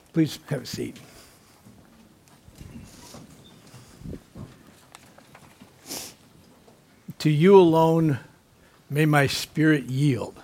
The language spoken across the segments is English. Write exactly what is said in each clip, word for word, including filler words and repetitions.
Please have a seat. To you alone may my spirit yield.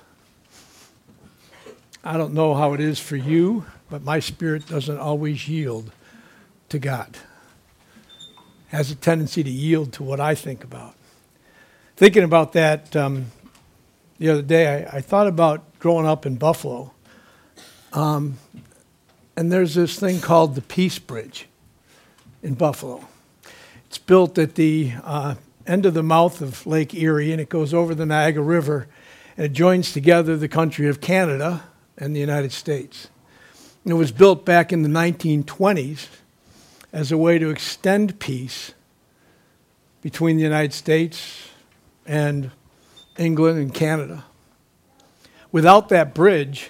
I don't know how it is for you, but my spirit doesn't always yield to God. It has a tendency to yield to what I think about. Thinking about that um, the other day, I, I thought about growing up in Buffalo. Um, and there's this thing called the Peace Bridge in Buffalo. It's built at the uh, end of the mouth of Lake Erie, and it goes over the Niagara River, and it joins together the country of Canada and the United States. And it was built back in the nineteen twenties as a way to extend peace between the United States and England and Canada. Without that bridge,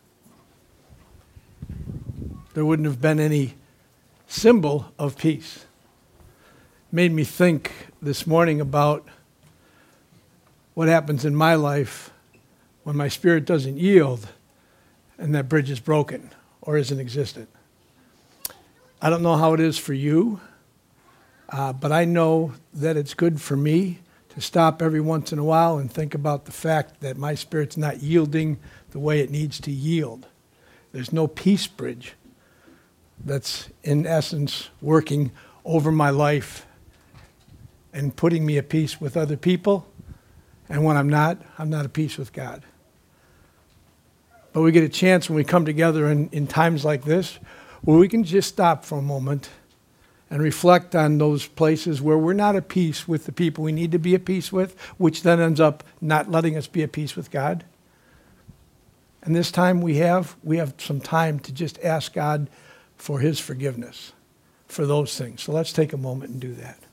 there wouldn't have been any symbol of peace. It made me think this morning about what happens in my life when my spirit doesn't yield and that bridge is broken or isn't existent. I don't know how it is for you, uh, but I know that it's good for me to stop every once in a while and think about the fact that my spirit's not yielding the way it needs to yield. There's no peace bridge that's in essence working over my life and putting me at peace with other people. And when I'm not, I'm not at peace with God. But we get a chance when we come together in, in times like this where we can just stop for a moment and reflect on those places where we're not at peace with the people we need to be at peace with, which then ends up not letting us be at peace with God. And this time we have, we have some time to just ask God for his forgiveness for those things. So let's take a moment and do that.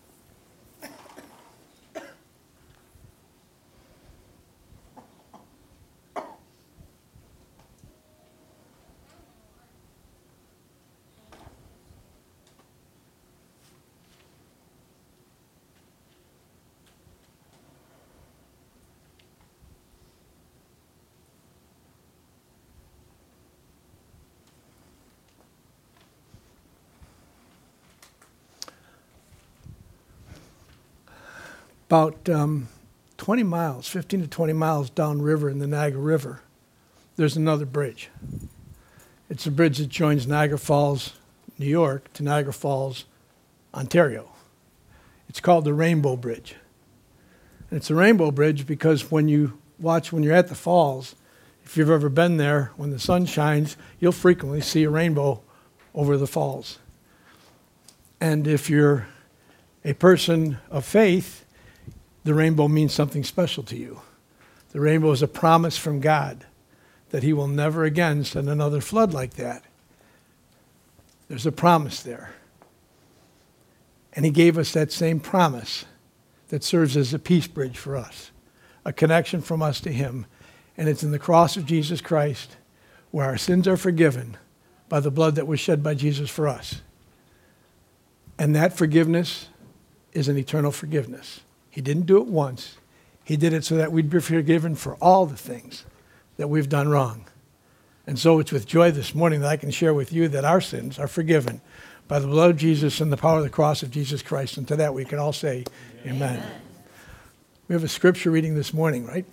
About um, twenty miles, fifteen to twenty miles downriver in the Niagara River, there's another bridge. It's a bridge that joins Niagara Falls, New York, to Niagara Falls, Ontario. It's called the Rainbow Bridge. And it's a Rainbow Bridge because when you watch, when you're at the falls, if you've ever been there, when the sun shines, you'll frequently see a rainbow over the falls. And if you're a person of faith, the rainbow means something special to you. The rainbow is a promise from God that he will never again send another flood like that. There's a promise there. And he gave us that same promise that serves as a peace bridge for us, a connection from us to him. And it's in the cross of Jesus Christ where our sins are forgiven by the blood that was shed by Jesus for us. And that forgiveness is an eternal forgiveness. He didn't do it once. He did it so that we'd be forgiven for all the things that we've done wrong. And so it's with joy this morning that I can share with you that our sins are forgiven by the blood of Jesus and the power of the cross of Jesus Christ. And to that we can all say, amen. Amen. We have a scripture reading this morning, right?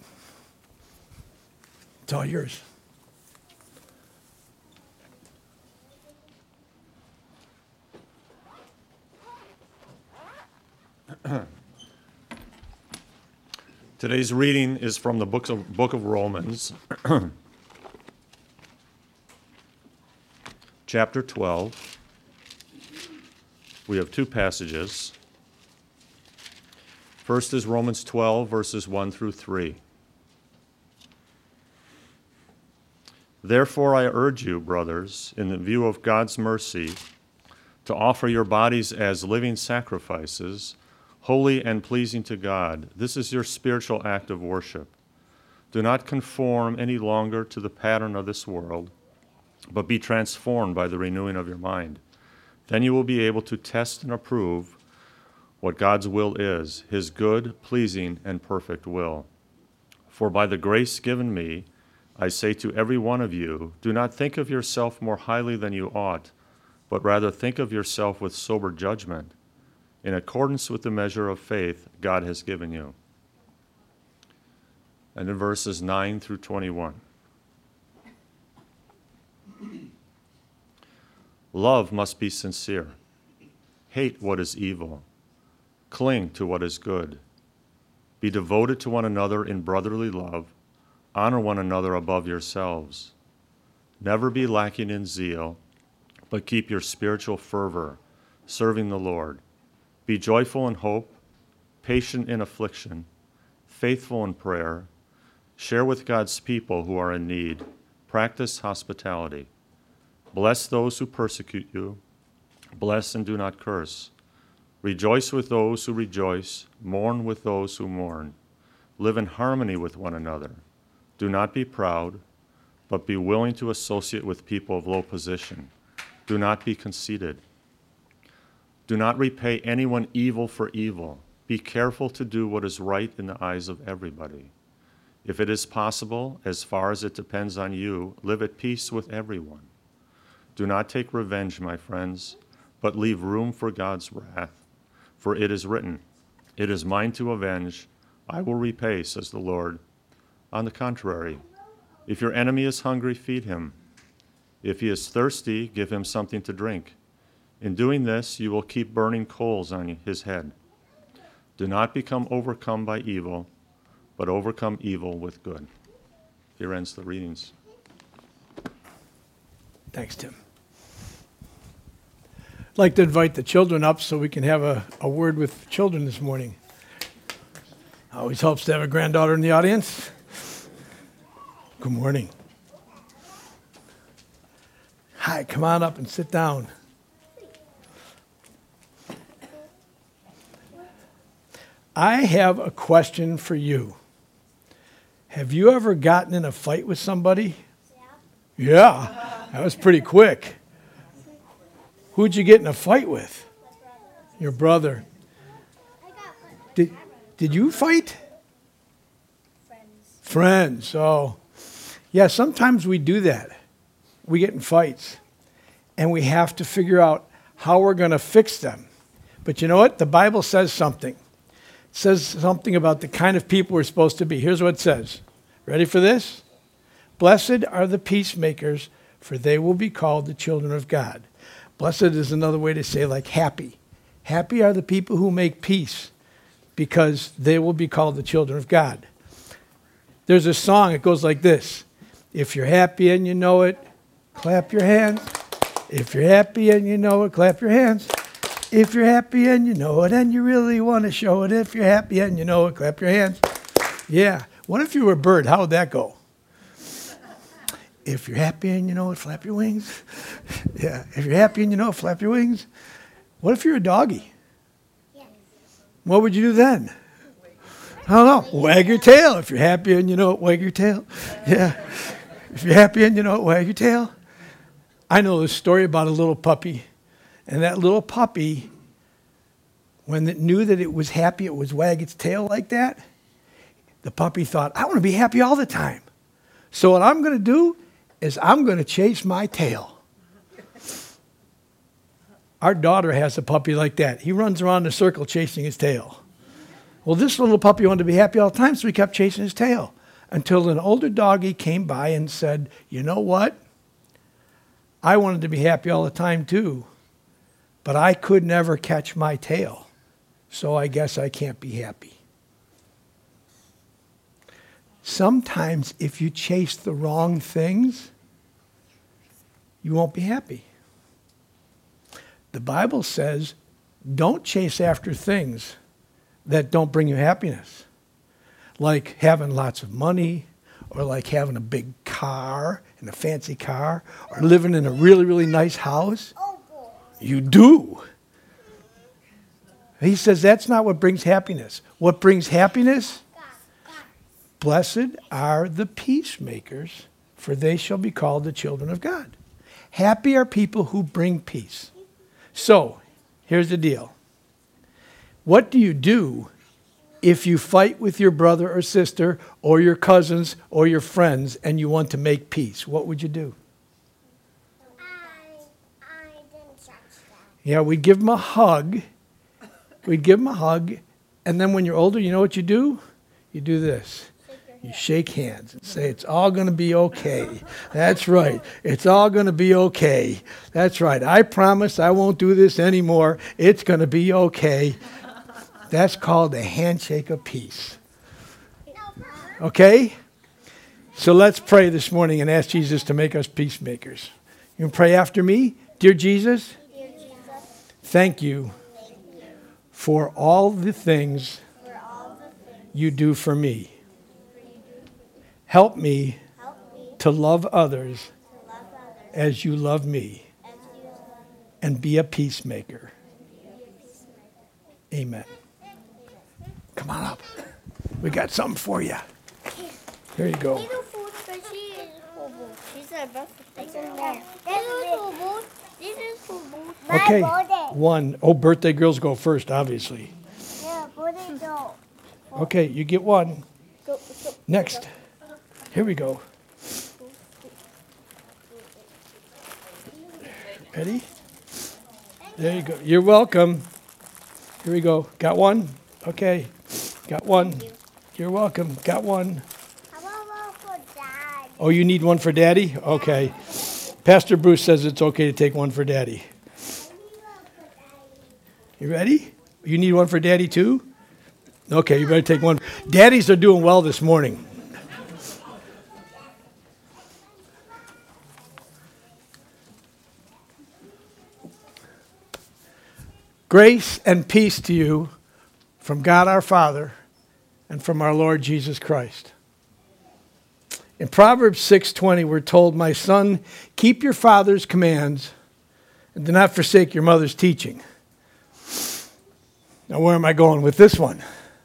It's all yours. Today's reading is from the book of, book of Romans, chapter twelve. We have two passages. First is Romans twelve, verses one through three. Therefore I urge you, brothers, in the view of God's mercy, to offer your bodies as living sacrifices, holy and pleasing to God. This is your spiritual act of worship. Do not conform any longer to the pattern of this world, but be transformed by the renewing of your mind. Then you will be able to test and approve what God's will is, his good, pleasing, and perfect will. For by the grace given me, I say to every one of you, do not think of yourself more highly than you ought, but rather think of yourself with sober judgment, in accordance with the measure of faith God has given you. And in verses nine through twenty-one. Love must be sincere. Hate what is evil. Cling to what is good. Be devoted to one another in brotherly love. Honor one another above yourselves. Never be lacking in zeal, but keep your spiritual fervor, serving the Lord. Be joyful in hope, patient in affliction, faithful in prayer. Share with God's people who are in need. Practice hospitality. Bless those who persecute you. Bless and do not curse. Rejoice with those who rejoice. Mourn with those who mourn. Live in harmony with one another. Do not be proud, but be willing to associate with people of low position. Do not be conceited. Do not repay anyone evil for evil. Be careful to do what is right in the eyes of everybody. If it is possible, as far as it depends on you, live at peace with everyone. Do not take revenge, my friends, but leave room for God's wrath. For it is written, "It is mine to avenge, I will repay," says the Lord. On the contrary, if your enemy is hungry, feed him. If he is thirsty, give him something to drink. In doing this, you will keep burning coals on his head. Do not become overcome by evil, but overcome evil with good. Here ends the readings. Thanks, Tim. I'd like to invite the children up so we can have a, a word with children this morning. Always helps to have a granddaughter in the audience. Good morning. Hi, come on up and sit down. I have a question for you. Have you ever gotten in a fight with somebody? Yeah. Yeah, that was pretty quick. Who'd you get in a fight with? Your brother. Did, did you fight? Friends. Friends, oh. Yeah, sometimes we do that. We get in fights. And we have to figure out how we're going to fix them. But you know what? The Bible says something. It says something about the kind of people we're supposed to be. Here's what it says. Ready for this? Blessed are the peacemakers, for they will be called the children of God. Blessed is another way to say like happy. Happy are the people who make peace, because they will be called the children of God. There's a song, it goes like this. If you're happy and you know it, clap your hands. If you're happy and you know it, clap your hands. If you're happy and you know it and you really want to show it, if you're happy and you know it, clap your hands. Yeah. What if you were a bird? How would that go? If you're happy and you know it, flap your wings. Yeah. If you're happy and you know it, flap your wings. What if you're a doggy? Yeah. What would you do then? I don't know. Wag your tail. If you're happy and you know it, wag your tail. Yeah. If you're happy and you know it, wag your tail. I know this story about a little puppy. And that little puppy, when it knew that it was happy, it was wag its tail like that. The puppy thought, I want to be happy all the time. So what I'm going to do is I'm going to chase my tail. Our daughter has a puppy like that. He runs around in a circle chasing his tail. Well, this little puppy wanted to be happy all the time, so he kept chasing his tail until an older doggy came by and said, you know what? I wanted to be happy all the time too, but I could never catch my tail, so I guess I can't be happy. Sometimes if you chase the wrong things, you won't be happy. The Bible says, don't chase after things that don't bring you happiness, like having lots of money, or like having a big car and a fancy car, or living in a really, really nice house. You do. He says that's not what brings happiness. What brings happiness? Blessed are the peacemakers, for they shall be called the children of God. Happy are people who bring peace. So, here's the deal. What do you do If you fight with your brother or sister or your cousins or your friends and you want to make peace, what would you do? I, I didn't touch that. Yeah, we'd give them a hug. We'd give them a hug. And then when you're older, you know what you do? You do this. You shake hands and say, it's all going to be okay. That's right. It's all going to be okay. That's right. I promise I won't do this anymore. It's going to be okay. That's called a handshake of peace. Okay? So let's pray this morning and ask Jesus to make us peacemakers. You can pray after me. Dear Jesus, Dear Jesus, thank you thank you for all the things for all the things you do for me. you do. Help me Help me to love others to love others as you love me as you love me. and be a peacemaker. Amen. Come on up. We got something for you. Here you go. Little food for she is for both. She said birthday. This is for both. This is for both. Okay. My birthday. One. Oh, birthday girls go first, obviously. Yeah, birthday go. Okay, you get one. Go, go. Next. Here we go. Ready? There you go. You're welcome. Here we go. Got one? Okay. Got one. You're welcome. Got one. How about for dad? Oh, you need one for Daddy? Okay. Pastor Bruce says it's okay to take one for Daddy. You ready? You need one for Daddy too? Okay, you better take one. Daddies are doing well this morning. Grace and peace to you from God our Father and from our Lord Jesus Christ. In Proverbs six twenty, we're told, my son, keep your father's commands and do not forsake your mother's teaching. Now, where am I going with this one?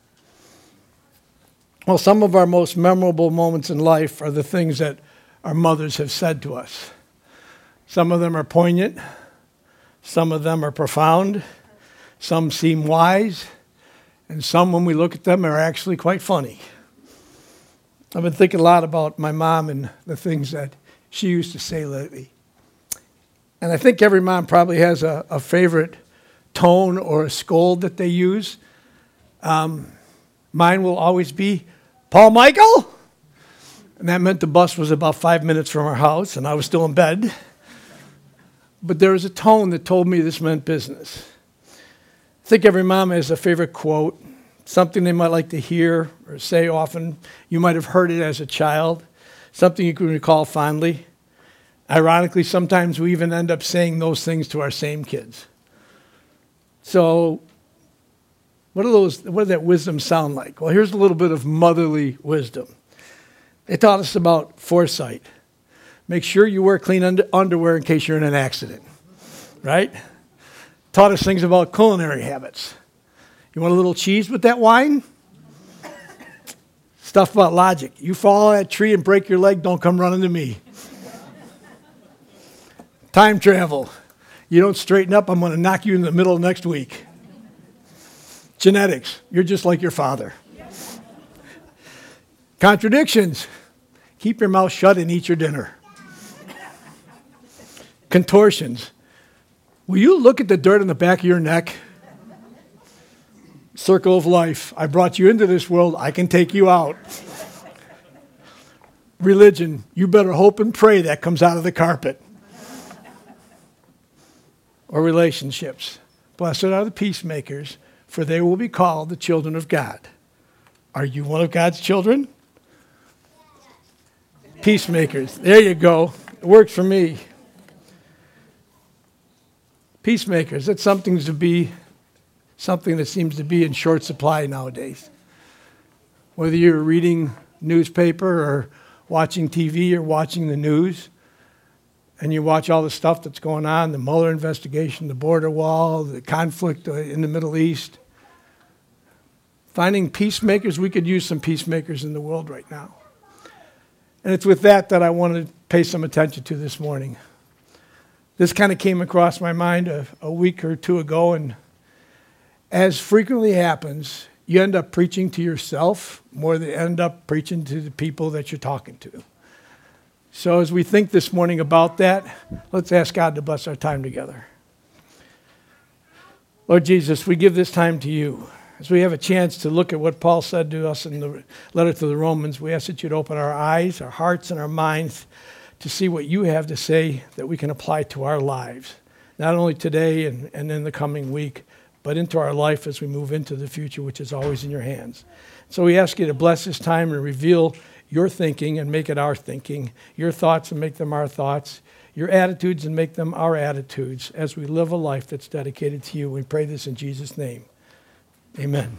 Well, some of our most memorable moments in life are the things that our mothers have said to us. Some of them are poignant. Some of them are profound. Some seem wise. And some, when we look at them, are actually quite funny. I've been thinking a lot about my mom and the things that she used to say lately. And I think every mom probably has a, a favorite tone or a scold that they use. Um, mine will always be, Paul Michael? And that meant the bus was about five minutes from our house and I was still in bed. But there was a tone that told me this meant business. I think every mom has a favorite quote, something they might like to hear or say often. You might have heard it as a child, something you can recall fondly. Ironically, sometimes we even end up saying those things to our same kids. So what do those, what does that wisdom sound like? Well, here's a little bit of motherly wisdom. They taught us about foresight. Make sure you wear clean under, underwear in case you're in an accident, right? Taught us things about culinary habits. You want a little cheese with that wine? Stuff about logic. You fall on that tree and break your leg, don't come running to me. Time travel. You don't straighten up, I'm going to knock you in the middle of next week. Genetics. You're just like your father. Contradictions. Keep your mouth shut and eat your dinner. Contortions. Will you look at the dirt on the back of your neck? Circle of life. I brought you into this world. I can take you out. Religion. You better hope and pray that comes out of the carpet. Or relationships. Blessed are the peacemakers, for they will be called the children of God. Are you one of God's children? Peacemakers. There you go. It works for me. Peacemakers. That's something to be, something that seems to be in short supply nowadays. Whether you're reading newspaper or watching T V or watching the news, and you watch all the stuff that's going on, the Mueller investigation, the border wall, the conflict in the Middle East. Finding peacemakers, we could use some peacemakers in the world right now. And it's with that that I want to pay some attention to this morning. This kind of came across my mind a, a week or two ago, and as frequently happens, you end up preaching to yourself more than you end up preaching to the people that you're talking to. So as we think this morning about that, let's ask God to bless our time together. Lord Jesus, we give this time to you. As we have a chance to look at what Paul said to us in the letter to the Romans, we ask that you'd open our eyes, our hearts, and our minds to see what you have to say that we can apply to our lives, not only today and, and in the coming week, but into our life as we move into the future, which is always in your hands. So we ask you to bless this time and reveal your thinking and make it our thinking, your thoughts and make them our thoughts, your attitudes and make them our attitudes as we live a life that's dedicated to you. We pray this in Jesus' name. Amen.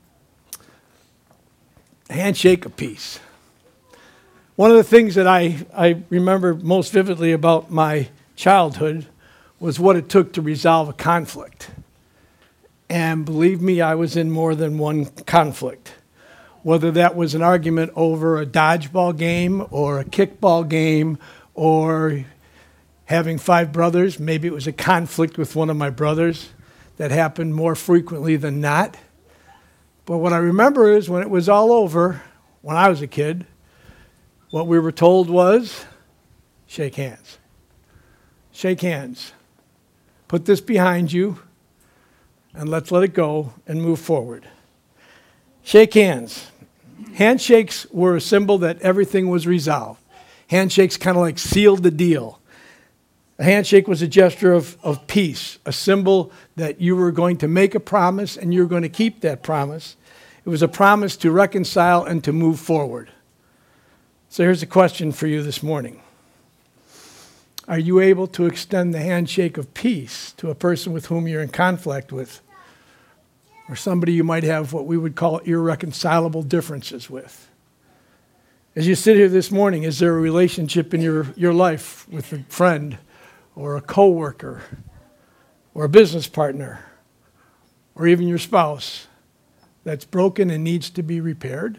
Handshake of peace. One of the things that I, I remember most vividly about my childhood was what it took to resolve a conflict. And believe me, I was in more than one conflict. Whether that was an argument over a dodgeball game or a kickball game or having five brothers, maybe it was a conflict with one of my brothers that happened more frequently than not. But what I remember is when it was all over, when I was a kid, what we were told was, shake hands. Shake hands. Put this behind you, and let's let it go and move forward. Shake hands. Handshakes were a symbol that everything was resolved. Handshakes kind of like sealed the deal. A handshake was a gesture of, of peace, a symbol that you were going to make a promise and you were going to keep that promise. It was a promise to reconcile and to move forward. So here's a question for you this morning. Are you able to extend the handshake of peace to a person with whom you're in conflict with, or somebody you might have what we would call irreconcilable differences with? As you sit here this morning, is there a relationship in your, your life with a friend or a coworker or a business partner or even your spouse that's broken and needs to be repaired?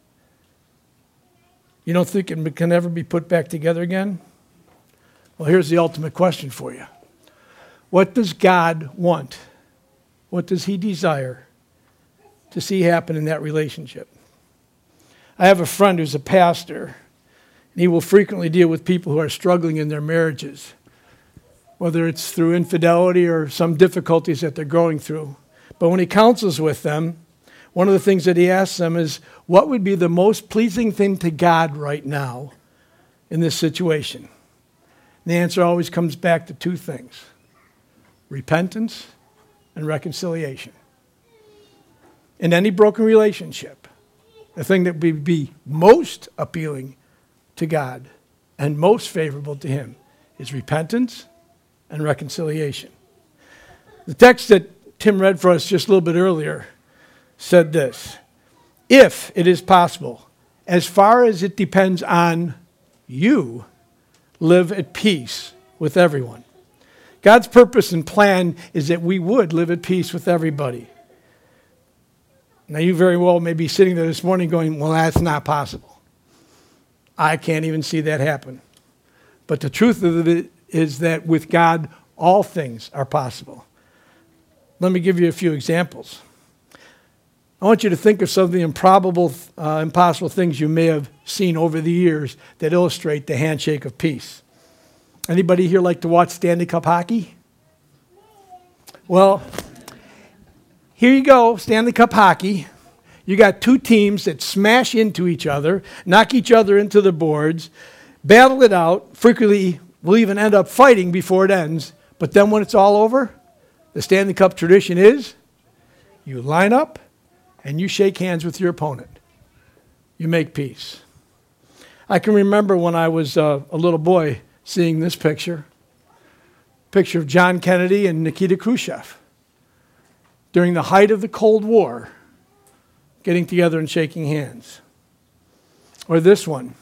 You don't think it can ever be put back together again? Well, here's the ultimate question for you. What does God want? What does he desire to see happen in that relationship? I have a friend who's a pastor, and he will frequently deal with people who are struggling in their marriages, whether it's through infidelity or some difficulties that they're going through. But when he counsels with them, one of the things that he asks them is, what would be the most pleasing thing to God right now in this situation? And the answer always comes back to two things: repentance and reconciliation. In any broken relationship, the thing that would be most appealing to God and most favorable to him is repentance and reconciliation. The text that Tim read for us just a little bit earlier said this: if it is possible, as far as it depends on you, live at peace with everyone. God's purpose and plan is that we would live at peace with everybody. Now, you very well may be sitting there this morning going, well, that's not possible. I can't even see that happen. But the truth of it is that with God, all things are possible. Let me give you a few examples. I want you to think of some of the improbable, uh, impossible things you may have seen over the years that illustrate the handshake of peace. Anybody here like to watch Stanley Cup hockey? Well, here you go, Stanley Cup hockey. You got two teams that smash into each other, knock each other into the boards, battle it out, frequently will even end up fighting before it ends. But then when it's all over, the Stanley Cup tradition is you line up and you shake hands with your opponent. You make peace. I can remember when I was uh, a little boy seeing this picture, picture of John Kennedy and Nikita Khrushchev during the height of the Cold War, getting together and shaking hands. Or this one,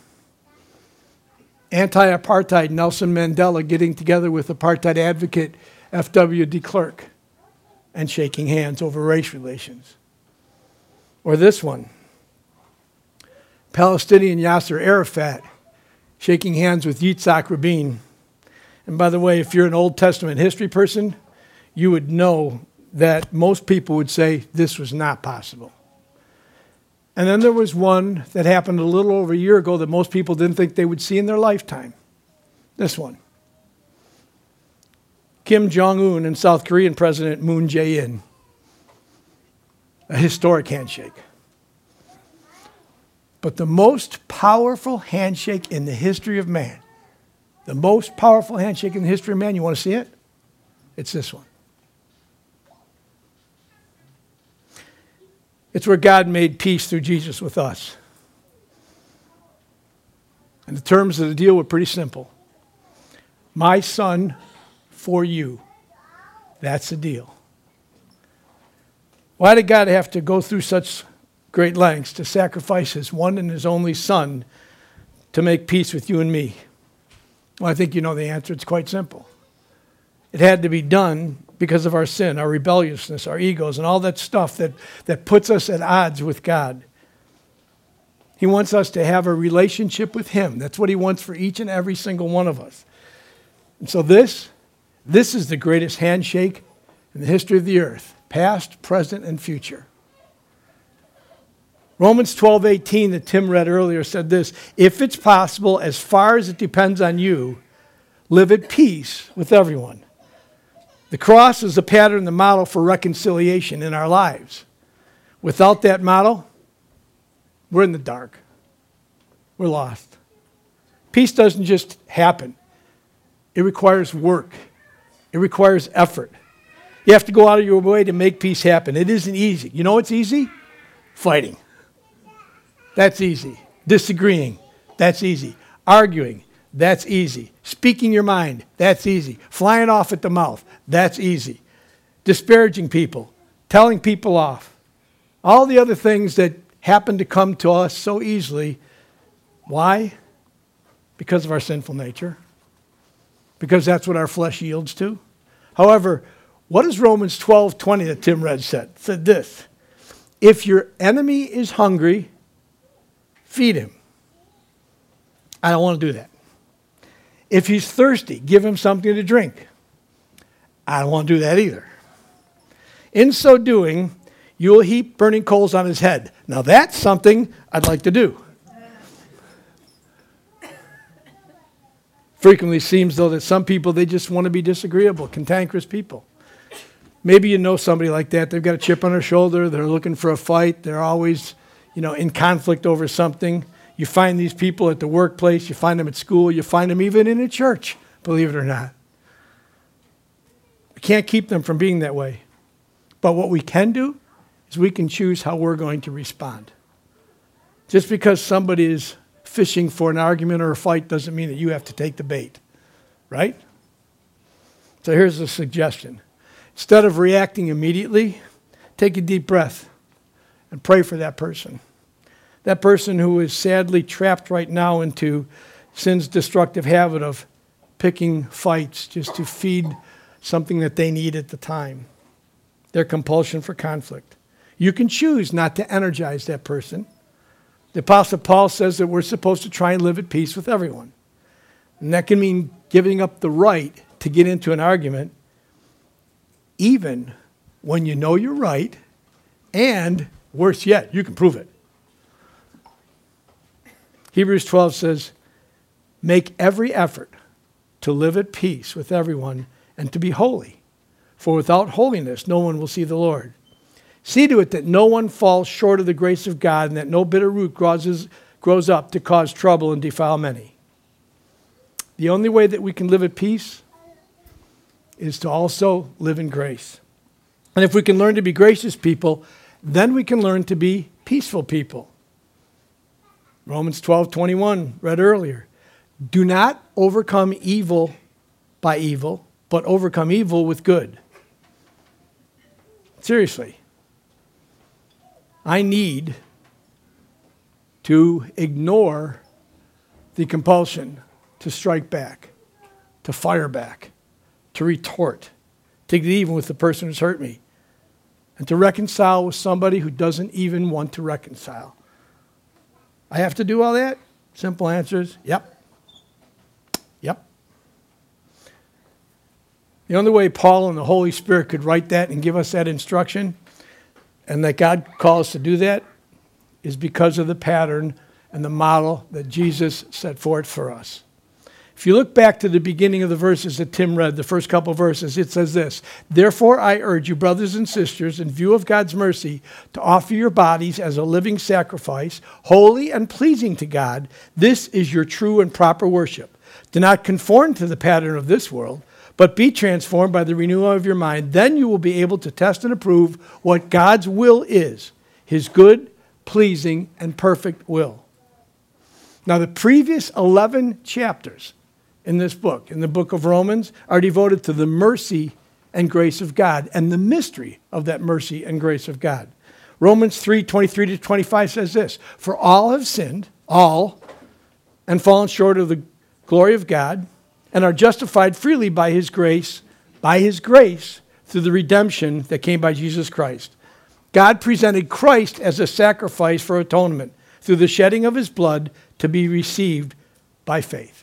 anti-apartheid Nelson Mandela getting together with apartheid advocate F W de Klerk and shaking hands over race relations. Or this one, Palestinian Yasser Arafat shaking hands with Yitzhak Rabin. And by the way, if you're an Old Testament history person, you would know that most people would say this was not possible. And then there was one that happened a little over a year ago that most people didn't think they would see in their lifetime. This one. Kim Jong-un and South Korean President Moon Jae-in. A historic handshake. But the most powerful handshake in the history of man, the most powerful handshake in the history of man, you want to see it? It's this one. It's where God made peace through Jesus with us. And the terms of the deal were pretty simple. My son for you. That's the deal. Why did God have to go through such great lengths to sacrifice his one and his only son to make peace with you and me? Well, I think you know the answer. It's quite simple. It had to be done because of our sin, our rebelliousness, our egos, and all that stuff that, that puts us at odds with God. He wants us to have a relationship with him. That's what he wants for each and every single one of us. And so this, this is the greatest handshake in the history of the earth, past, present, and future. Romans twelve eighteen that Tim read earlier said this, if it's possible, as far as it depends on you, live at peace with everyone. The cross is the pattern, the model for reconciliation in our lives. Without that model, we're in the dark. We're lost. Peace doesn't just happen. It requires work. It requires effort. You have to go out of your way to make peace happen. It isn't easy. You know what's easy? Fighting. That's easy. Disagreeing. That's easy. Arguing. That's easy. Speaking your mind. That's easy. Flying off at the mouth. That's easy. Disparaging people. Telling people off. All the other things that happen to come to us so easily. Why? Because of our sinful nature. Because that's what our flesh yields to. However, what does Romans twelve twenty that Tim read said? It said this. If your enemy is hungry, feed him. I don't want to do that. If he's thirsty, give him something to drink. I don't want to do that either. In so doing, you will heap burning coals on his head. Now that's something I'd like to do. Frequently seems, though, that some people, they just want to be disagreeable, cantankerous people. Maybe you know somebody like that. They've got a chip on their shoulder. They're looking for a fight. They're always, you know, in conflict over something. You find these people at the workplace. You find them at school. You find them even in a church, believe it or not. We can't keep them from being that way. But what we can do is we can choose how we're going to respond. Just because somebody is fishing for an argument or a fight doesn't mean that you have to take the bait, right? So here's a suggestion. Instead of reacting immediately, take a deep breath and pray for that person. That person who is sadly trapped right now into sin's destructive habit of picking fights just to feed something that they need at the time. Their compulsion for conflict. You can choose not to energize that person. The Apostle Paul says that we're supposed to try and live at peace with everyone. And that can mean giving up the right to get into an argument even when you know you're right, and worse yet, you can prove it. Hebrews twelve says, make every effort to live at peace with everyone and to be holy. For without holiness, no one will see the Lord. See to it that no one falls short of the grace of God and that no bitter root grows, grows up to cause trouble and defile many. The only way that we can live at peace is to also live in grace. And if we can learn to be gracious people, then we can learn to be peaceful people. Romans twelve twenty-one, read earlier. Do not overcome evil by evil, but overcome evil with good. Seriously. I need to ignore the compulsion to strike back, to fire back, to retort, to get even with the person who's hurt me, and to reconcile with somebody who doesn't even want to reconcile. I have to do all that? Simple answers, yep. Yep. The only way Paul and the Holy Spirit could write that and give us that instruction, and that God calls us to do that, is because of the pattern and the model that Jesus set forth for us. If you look back to the beginning of the verses that Tim read, the first couple verses, it says this: "Therefore I urge you, brothers and sisters, in view of God's mercy, to offer your bodies as a living sacrifice, holy and pleasing to God. This is your true and proper worship. Do not conform to the pattern of this world, but be transformed by the renewal of your mind. Then you will be able to test and approve what God's will is, his good, pleasing, and perfect will." Now, the previous eleven chapters in this book, in the book of Romans, are devoted to the mercy and grace of God and the mystery of that mercy and grace of God. Romans three, twenty-three to twenty-five says this: "For all have sinned, all, and fallen short of the glory of God, and are justified freely by his grace, by his grace, through the redemption that came by Jesus Christ. God presented Christ as a sacrifice for atonement through the shedding of his blood to be received by faith."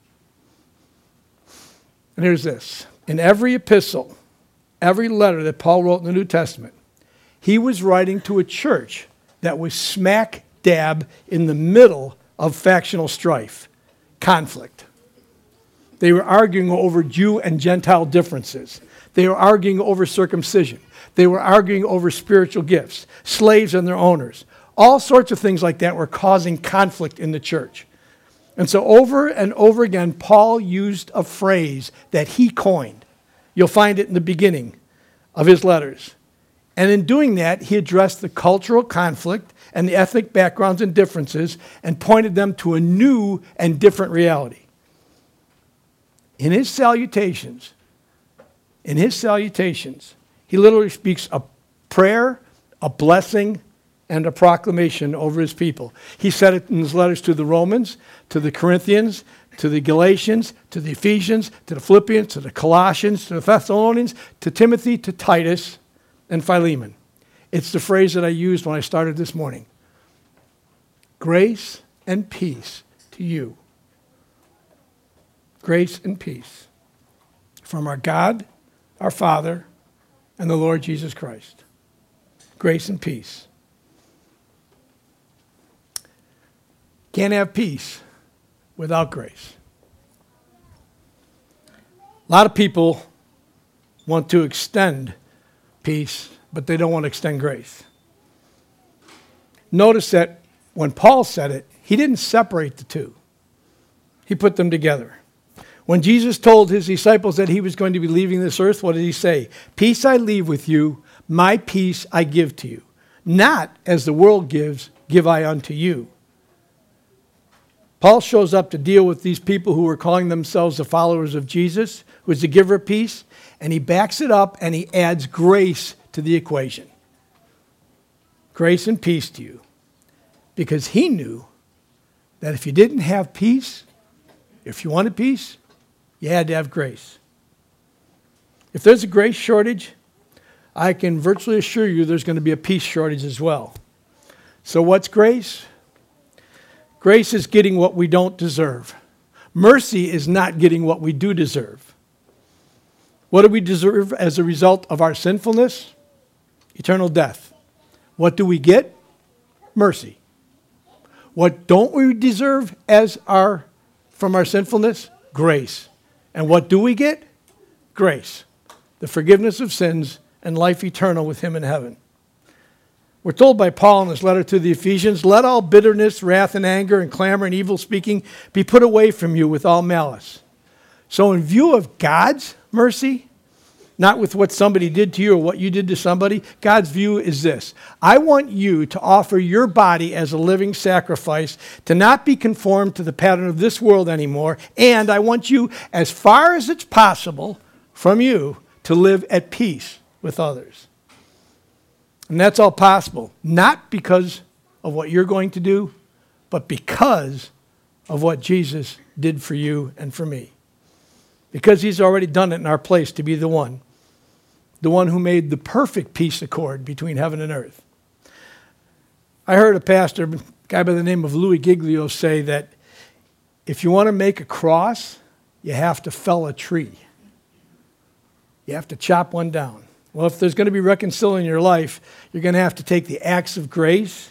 And here's this. In every epistle, every letter that Paul wrote in the New Testament, he was writing to a church that was smack dab in the middle of factional strife, conflict. They were arguing over Jew and Gentile differences. They were arguing over circumcision. They were arguing over spiritual gifts, slaves and their owners. All sorts of things like that were causing conflict in the church. And so over and over again, Paul used a phrase that he coined. You'll find it in the beginning of his letters. And in doing that, he addressed the cultural conflict and the ethnic backgrounds and differences and pointed them to a new and different reality. In his salutations, in his salutations, he literally speaks a prayer, a blessing, and a proclamation over his people. He said it in his letters to the Romans, to the Corinthians, to the Galatians, to the Ephesians, to the Philippians, to the Colossians, to the Thessalonians, to Timothy, to Titus, and Philemon. It's the phrase that I used when I started this morning. Grace and peace to you. Grace and peace from our God, our Father, and the Lord Jesus Christ. Grace and peace. Can't have peace without grace. A lot of people want to extend peace, but they don't want to extend grace. Notice that when Paul said it, he didn't separate the two. He put them together. When Jesus told his disciples that he was going to be leaving this earth, what did he say? "Peace I leave with you, my peace I give to you. Not as the world gives, give I unto you." Paul shows up to deal with these people who were calling themselves the followers of Jesus, who is the giver of peace, and he backs it up and he adds grace to the equation. Grace and peace to you. Because he knew that if you didn't have peace, if you wanted peace, you had to have grace. If there's a grace shortage, I can virtually assure you there's going to be a peace shortage as well. So what's grace? Grace is getting what we don't deserve. Mercy is not getting what we do deserve. What do we deserve as a result of our sinfulness? Eternal death. What do we get? Mercy. What don't we deserve as our from our sinfulness? Grace. And what do we get? Grace. The forgiveness of sins and life eternal with him in heaven. We're told by Paul in his letter to the Ephesians, "Let all bitterness, wrath, and anger, and clamor, and evil speaking be put away from you with all malice." So in view of God's mercy, not with what somebody did to you or what you did to somebody, God's view is this: I want you to offer your body as a living sacrifice, to not be conformed to the pattern of this world anymore, and I want you, as far as it's possible from you, to live at peace with others. And that's all possible, not because of what you're going to do, but because of what Jesus did for you and for me. Because he's already done it in our place to be the one. The one who made the perfect peace accord between heaven and earth. I heard a pastor, a guy by the name of Louis Giglio, say that if you want to make a cross, you have to fell a tree. You have to chop one down. Well, if there's going to be reconciliation in your life, you're going to have to take the acts of grace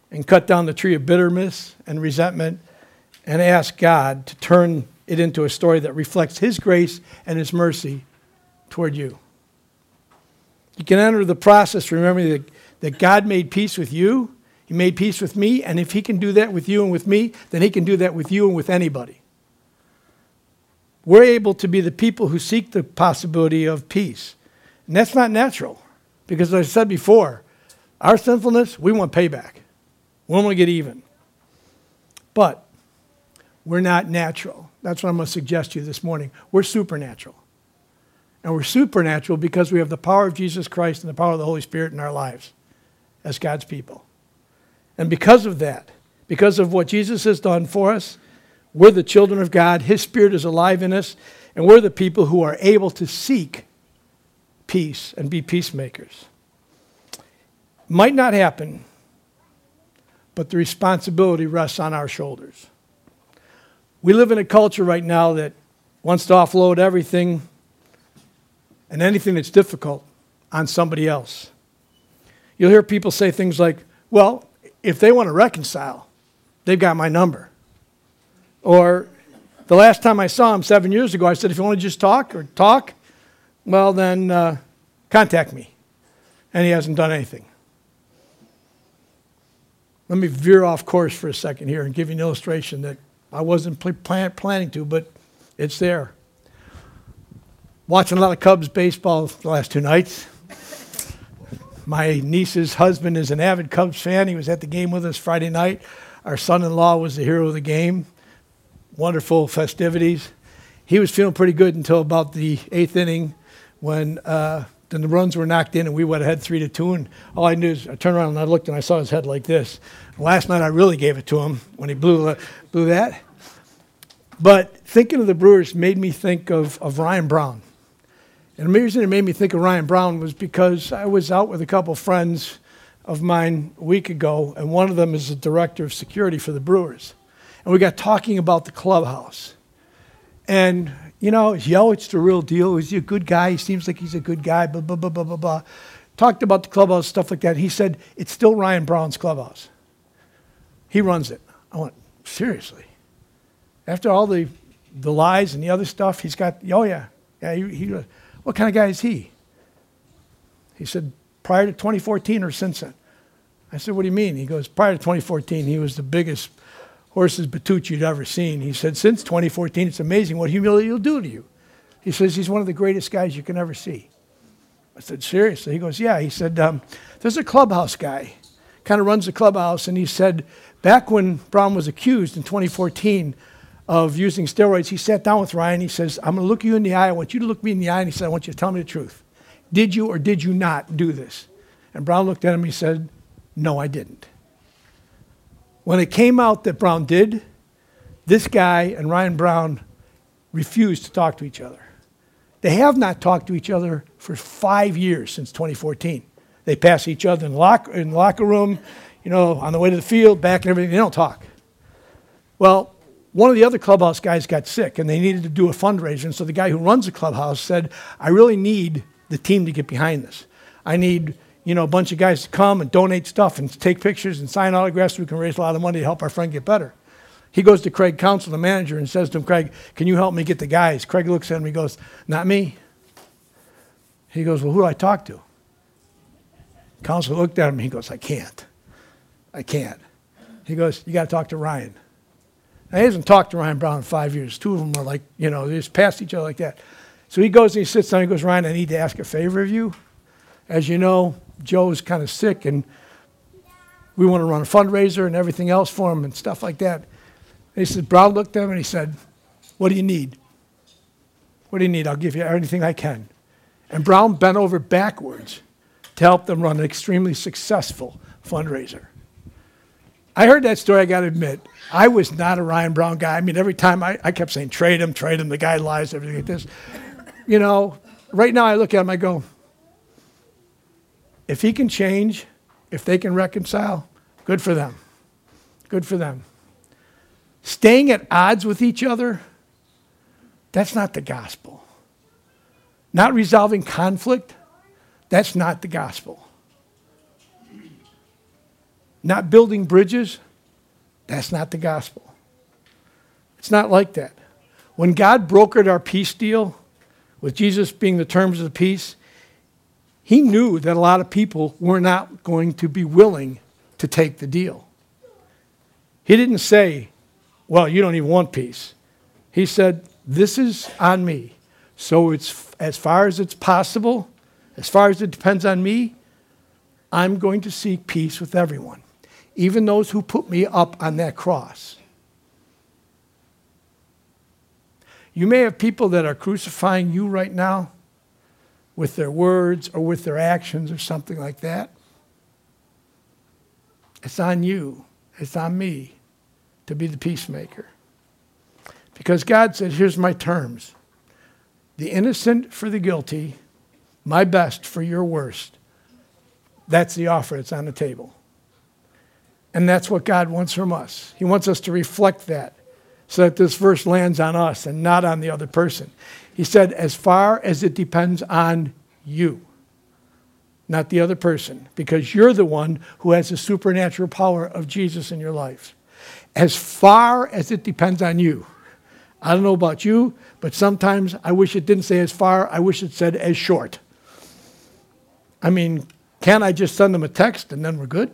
and cut down the tree of bitterness and resentment and ask God to turn it into a story that reflects his grace and his mercy toward you. You can enter the process remembering that, that God made peace with you, he made peace with me, and if he can do that with you and with me, then he can do that with you and with anybody. We're able to be the people who seek the possibility of peace. And that's not natural, because as I said before, our sinfulness, we want payback. We want to get even. But we're not natural. That's what I'm going to suggest to you this morning. We're supernatural. And we're supernatural because we have the power of Jesus Christ and the power of the Holy Spirit in our lives as God's people. And because of that, because of what Jesus has done for us, we're the children of God. His Spirit is alive in us. And we're the people who are able to seek peace and be peacemakers. Might not happen, but the responsibility rests on our shoulders. We live in a culture right now that wants to offload everything and anything that's difficult on somebody else. You'll hear people say things like, well, if they want to reconcile, they've got my number. Or the last time I saw him seven years ago, I said, if you want to just talk or talk, well, then uh, contact me. And he hasn't done anything. Let me veer off course for a second here and give you an illustration that I wasn't plan- planning to, but it's there. Watching a lot of Cubs baseball the last two nights. My niece's husband is an avid Cubs fan. He was at the game with us Friday night. Our son-in-law was the hero of the game. Wonderful festivities. He was feeling pretty good until about the eighth inning when uh, then the runs were knocked in and we went ahead three to two. And all I knew is I turned around and I looked and I saw his head like this. Last night I really gave it to him when he blew blew that. But thinking of the Brewers made me think of, of Ryan Brown. And the reason it made me think of Ryan Brown was because I was out with a couple friends of mine a week ago, and one of them is the director of security for the Brewers. And we got talking about the clubhouse. And, you know, yo, it's the real deal. Is he a good guy? He seems like he's a good guy, blah, blah, blah, blah, blah, blah. Talked about the clubhouse, stuff like that. He said, it's still Ryan Brown's clubhouse. He runs it. I went, seriously? After all the the lies and the other stuff, he's got, oh, yeah. Yeah, he, he what kind of guy is he? He said, prior to twenty fourteen or since then? I said, what do you mean? He goes, prior to twenty fourteen, he was the biggest horse's Bertucci you'd ever seen. He said, since twenty fourteen, it's amazing what humility will do to you. He says, he's one of the greatest guys you can ever see. I said, seriously? He goes, yeah. He said, um, there's a clubhouse guy, kind of runs the clubhouse, and he said, back when Brown was accused in twenty fourteen of using steroids, he sat down with Ryan. He says, I'm going to look you in the eye. I want you to look me in the eye. And he said, I want you to tell me the truth. Did you or did you not do this? And Brown looked at him. He said, no, I didn't. When it came out that Brown did, this guy and Ryan Brown refused to talk to each other. They have not talked to each other for five years since twenty fourteen. They pass each other in the locker, in the locker room, you know, on the way to the field, back and everything. They don't talk. Well, one of the other clubhouse guys got sick, and they needed to do a fundraiser. And so the guy who runs the clubhouse said, I really need the team to get behind this. I need, you know, a bunch of guys to come and donate stuff and take pictures and sign autographs so we can raise a lot of money to help our friend get better. He goes to Craig Counsell, the manager, and says to him, Craig, can you help me get the guys? Craig looks at him and he goes, not me. He goes, well, who do I talk to? Counsell looked at him and he goes, I can't. I can't. He goes, you got to talk to Ryan. Now, he hasn't talked to Ryan Brown in five years. Two of them are like, you know, they just passed each other like that. So he goes and he sits down and he goes, Ryan, I need to ask a favor of you. As you know, Joe's kind of sick and we want to run a fundraiser and everything else for him and stuff like that. And he said, Brown looked at him and he said, what do you need? What do you need? I'll give you anything I can. And Brown bent over backwards to help them run an extremely successful fundraiser. I heard that story, I got to admit. I was not a Ryan Brown guy. I mean, every time I, I kept saying, trade him, trade him, the guy lies, everything like this. You know, right now I look at him, I go, if he can change, if they can reconcile, good for them. Good for them. Staying at odds with each other, that's not the gospel. Not resolving conflict, that's not the gospel. not building bridges, that's not the gospel. It's not like that. When God brokered our peace deal, with Jesus being the terms of the peace, he knew that a lot of people were not going to be willing to take the deal. He didn't say, well, you don't even want peace. He said, this is on me. So it's as far as it's possible, as far as it depends on me, I'm going to seek peace with everyone, even those who put me up on that cross. You may have people that are crucifying you right now with their words or with their actions or something like that. It's on you. It's on me to be the peacemaker. Because God said, here's my terms. The innocent for the guilty, my best for your worst. That's the offer that's on the table. And that's what God wants from us. He wants us to reflect that so that this verse lands on us and not on the other person. He said, as far as it depends on you, not the other person, because you're the one who has the supernatural power of Jesus in your life. As far as it depends on you. I don't know about you, but sometimes I wish it didn't say as far. I wish it said as short. I mean, can't I just send them a text and then we're good?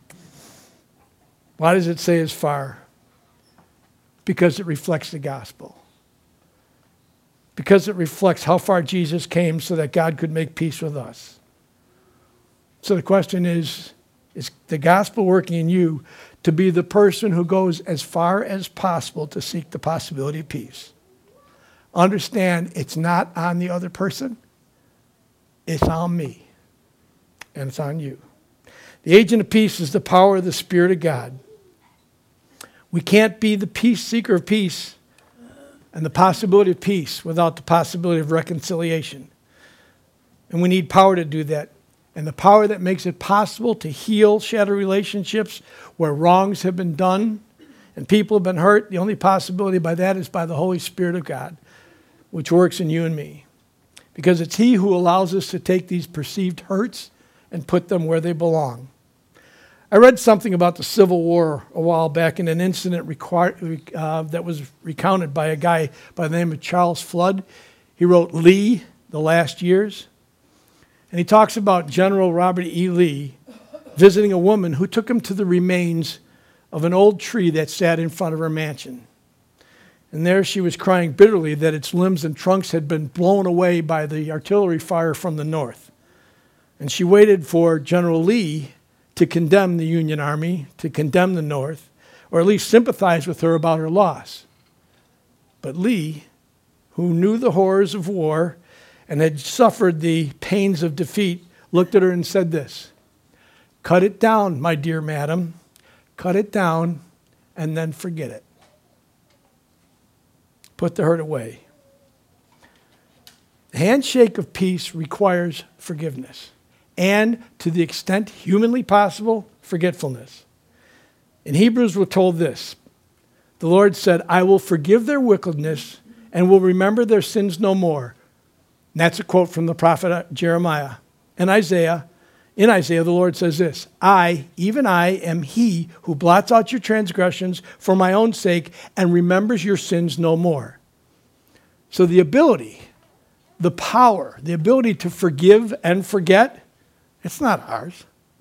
Why does it say as far? Because it reflects the gospel. Because it reflects how far Jesus came so that God could make peace with us. So the question is, is the gospel working in you to be the person who goes as far as possible to seek the possibility of peace? Understand, it's not on the other person. It's on me. And it's on you. The agent of peace is the power of the Spirit of God. We can't be the peace seeker of peace and the possibility of peace without the possibility of reconciliation. And we need power to do that. And the power that makes it possible to heal shattered relationships where wrongs have been done and people have been hurt, the only possibility by that is by the Holy Spirit of God, which works in you and me. Because it's He who allows us to take these perceived hurts and put them where they belong. I read something about the Civil War a while back in an incident required, uh, that was recounted by a guy by the name of Charles Flood. He wrote Lee, The Last Years. And he talks about General Robert E. Lee visiting a woman who took him to the remains of an old tree that sat in front of her mansion. And there she was crying bitterly that its limbs and trunks had been blown away by the artillery fire from the north. And she waited for General Lee to condemn the Union Army, to condemn the North, or at least sympathize with her about her loss. But Lee, who knew the horrors of war and had suffered the pains of defeat, looked at her and said this, "Cut it down, my dear madam. Cut it down and then forget it. Put the hurt away." The handshake of peace requires forgiveness. And, to the extent humanly possible, forgetfulness. In Hebrews we're told this. The Lord said, I will forgive their wickedness and will remember their sins no more. And that's a quote from the prophet Jeremiah. And Isaiah, in Isaiah the Lord says this, I, even I, am He who blots out your transgressions for my own sake and remembers your sins no more. So the ability, the power, the ability to forgive and forget, it's not ours.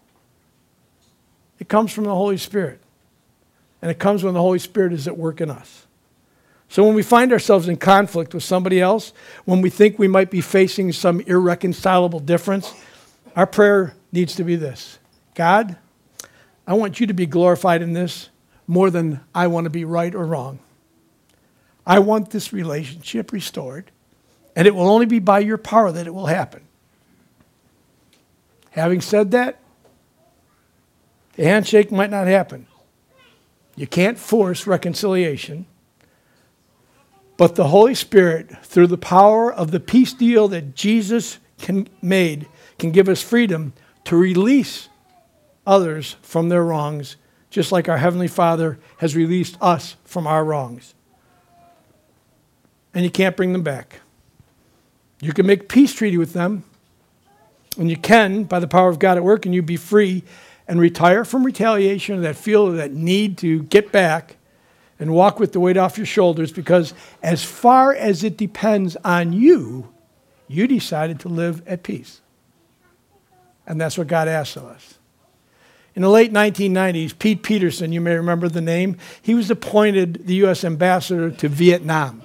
It comes from the Holy Spirit. And it comes when the Holy Spirit is at work in us. So when we find ourselves in conflict with somebody else, when we think we might be facing some irreconcilable difference, our prayer needs to be this. God, I want you to be glorified in this more than I want to be right or wrong. I want this relationship restored, and it will only be by your power that it will happen. Having said that, the handshake might not happen. You can't force reconciliation. But the Holy Spirit, through the power of the peace deal that Jesus can, made, can give us freedom to release others from their wrongs, just like our Heavenly Father has released us from our wrongs. And you can't bring them back. You can make a peace treaty with them. And you can, by the power of God at work, and you be free. and retire from retaliation, that feel that need to get back and walk with the weight off your shoulders, because as far as it depends on you, you decided to live at peace. And that's what God asks of us. In the late nineteen nineties, Pete Peterson, you may remember the name, he was appointed the U S ambassador to Vietnam.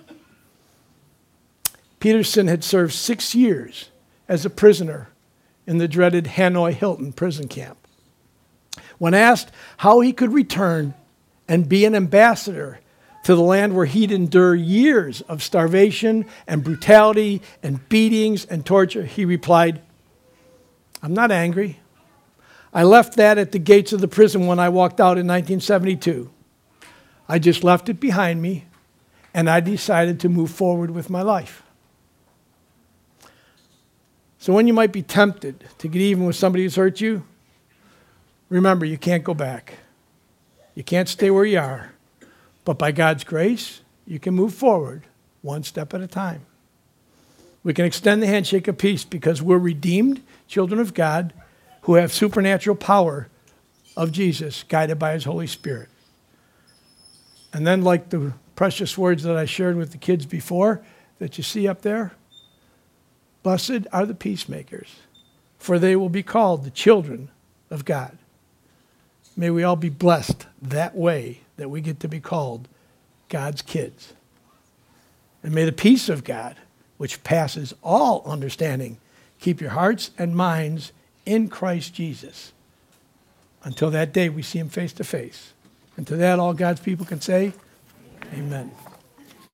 Peterson had served six years as a prisoner in the dreaded Hanoi Hilton prison camp. When asked how he could return and be an ambassador to the land where he'd endure years of starvation and brutality and beatings and torture, he replied, "I'm not angry. I left that at the gates of the prison when I walked out in nineteen seventy-two. I just left it behind me, and I decided to move forward with my life." So when you might be tempted to get even with somebody who's hurt you, remember, you can't go back. You can't stay where you are. But by God's grace, you can move forward one step at a time. We can extend the handshake of peace because we're redeemed children of God who have supernatural power of Jesus, guided by his Holy Spirit. And then, like the precious words that I shared with the kids before that you see up there, blessed are the peacemakers, for they will be called the children of God. May we all be blessed that way, that we get to be called God's kids. And may the peace of God, which passes all understanding, keep your hearts and minds in Christ Jesus until that day we see him face to face. And to that, all God's people can say, amen.